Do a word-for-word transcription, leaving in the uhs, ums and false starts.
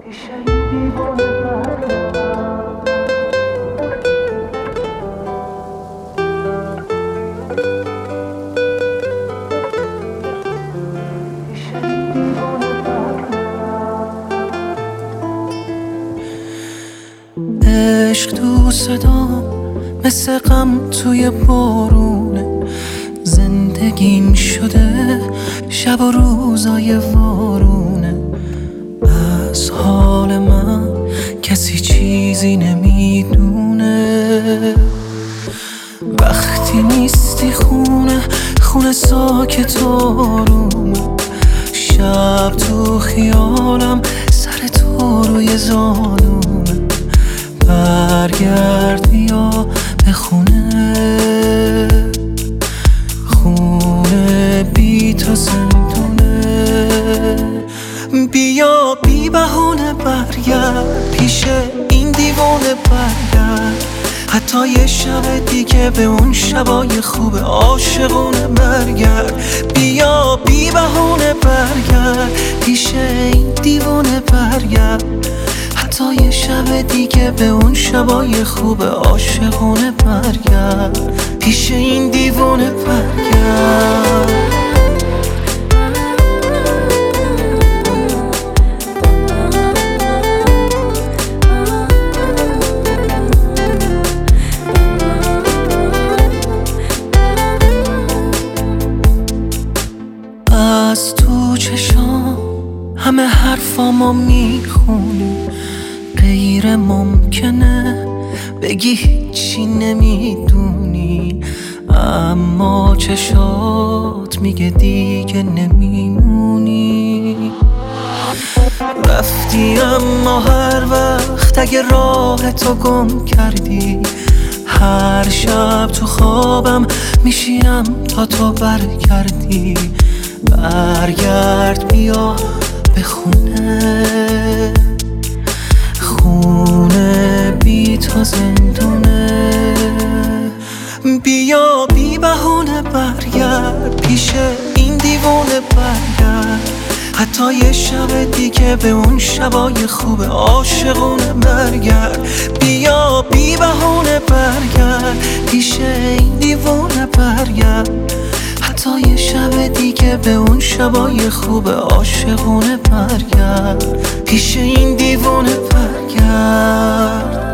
عشق تو صدام مثل غم توی بارونه، زندگیم شده شب و روزای وارونه. از حال من کسی چیزی نمیدونه، وقتی نیستی خونه خونه ساکت و آرومه. شب تو خیالم سر تو روی زانومه، برگرد بیا به خونه، خونه بی تو زندونه. بیا بی بهونه برگرد پیش این دیوانه برگرد، حتی یه شب دیگه به اون شبای خوب عاشقونه برگرد. بیا بی بهونه برگرد پیش این دیوانه برگرد، حتی یه شب دیگه به اون شبای خوب عاشقونه برگرد، پیش این دیوانه برگرد. از تو چشام همه حرفامو میخونی، غیر ممکنه بگی هیچی نمیدونی، اما چشات میگه دیگه نمیمونی. رفتی اما هر وقت اگه راه تو گم کردی، هر شب تو خوابم میشینم تا تو برگردی. برگرد بیا به خونه، خونه بی تو زندونه. بیا بی بهونه برگرد پیش این دیوانه برگرد، حتی یه شب دیگه به اون شبای خوب عاشقونه برگرد. بیا بی بهونه برگرد پیش این دیوانه برگرد، حتی یه شب دیگه به اون شبای خوب عاشقونه برگرد، پیش این دیوانه برگرد.